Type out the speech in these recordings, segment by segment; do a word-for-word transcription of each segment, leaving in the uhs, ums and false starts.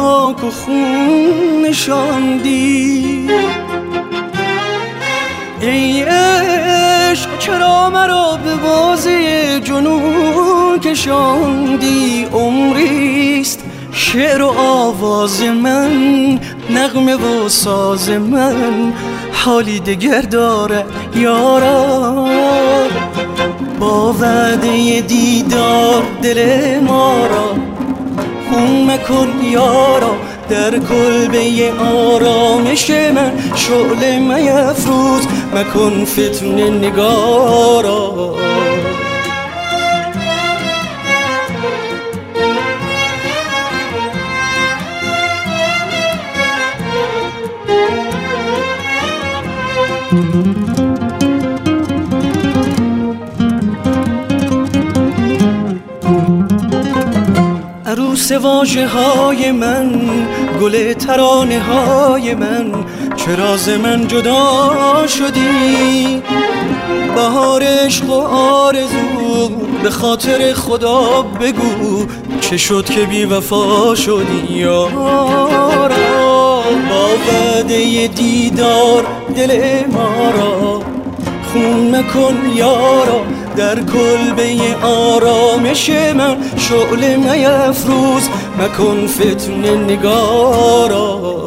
خاک و خون نشاندی. ای عشق چرا مرا به بازی جنون کشاندی؟ عمریست شعر و آواز من، نغمه و ساز من حالی دگر داره یارا. با وعده دیدار دل ما را خون مکن یارا، در کلبه آرامش من شعله میفروز، مکن فتنه نگارا. عروس واژه های من، گل ترانه های من، چرا ز من جدا شدی؟ بهار عشق و آرزو به خاطر خدا بگو، چه شد که بی وفا شدی یارا؟ با وعده دیدار دل ما را خون مکن یارا، در کلبه آرامش من شعله میفروز، مکن فتنه نگارا.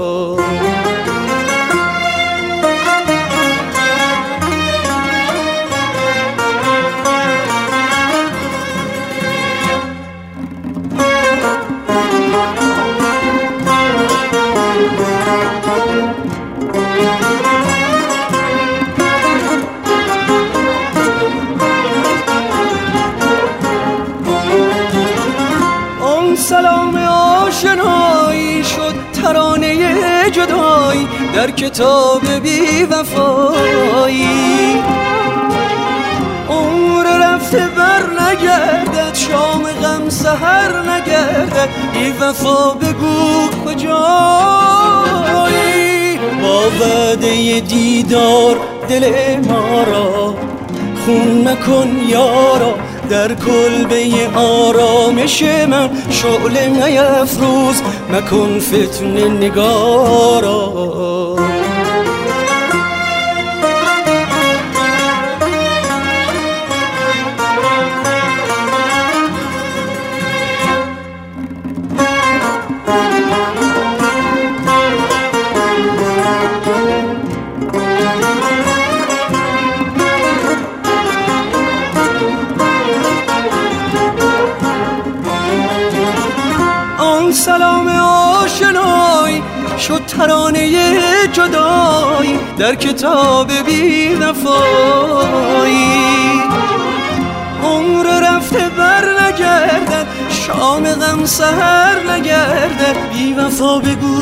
سلام آشنایی شد ترانه جدایی در کتاب بی وفایی. عمر رفته بر نگردد، شام غم سحر نگردد، بی وفا بگو کجایی؟ با وعده دیدار دل ما را خون مکن یارا، در کلبه آرامش من شعله میفروز، مکن فتنه نگارا. سلام آشنایی شد ترانه جدایی در کتاب بی وفایی. عمر رفته بر نگردد، شام غم سحر نگردد، بی وفا بگو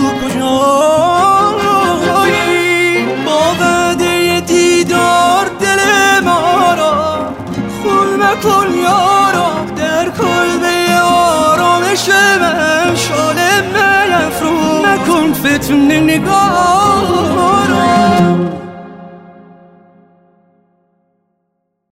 کجایی؟ با وعده دیدار دل ما را خون مکن یارا، در کلبه آرامش من شعله میفروز، مکن فتنه نگاه.